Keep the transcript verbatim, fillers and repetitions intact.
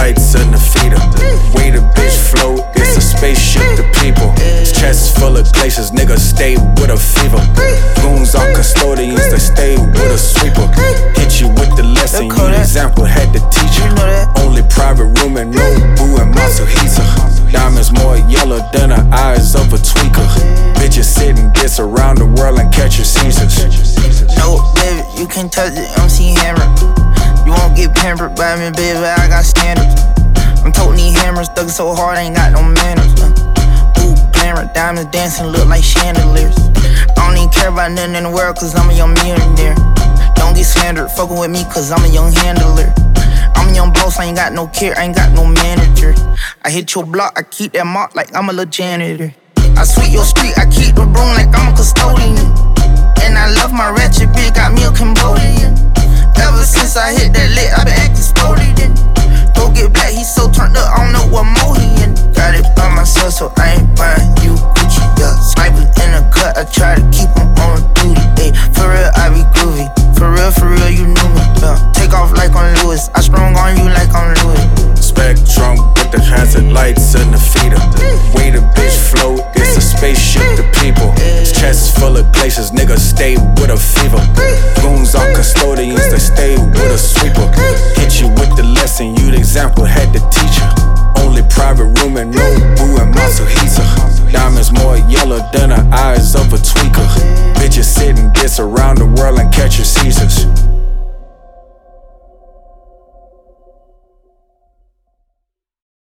lights in the feeder. Way the bitch float, it's a spaceship to people. Chest full of glaciers, niggas stay with a fever. Goons are custodians, they stay with a sweeper. Hit you with the lesson, you example had to teach you. Only private room and no boo and Masahisa. Diamonds more yellow than the eyes of a tweaker. Bitches sitting dits around the world and catch your seizures. No, baby, you can touch the M C Hammer. You won't get pampered by me, baby, I got standards. I'm toting these hammers, thuggin' so hard, I ain't got no manners. uh. Ooh, glamour, diamonds dancing, look like chandeliers. I don't even care about nothing in the world, cause I'm a young millionaire. Don't get slandered, fuckin' with me, cause I'm a young handler. I'm a young boss, I ain't got no care, I ain't got no manager. I hit your block, I keep that mark like I'm a little janitor. I sweep your street, I keep the broom like I'm a custodian. And I love my ratchet bitch, got me a Cambodian. Ever since I hit that lick, I been acting sporty. Go get black, he so turned up, I don't know what more he in. Got it by myself, so I ain't buying you Gucci, yeah. Snipers in the cut, I try to keep him on duty, ayy. For real, I be groovy. For real, for real, you knew me, yeah. Take off like I'm Lewis, I sprung on you like I'm Louis. Spectrum with the hazard lights in the feeder. Way the bitch float, it's a spaceship to people. Chest full of glaciers, niggas stay with a fever. Goons are custodians, they stay with a sweeper. Hit you with the lesson, you the example had to teach you. Only private room and no boo and Masahisa. Diamonds more yellow than the eyes of a tweaker. Bitches sitting dits around the world and catch your seizures.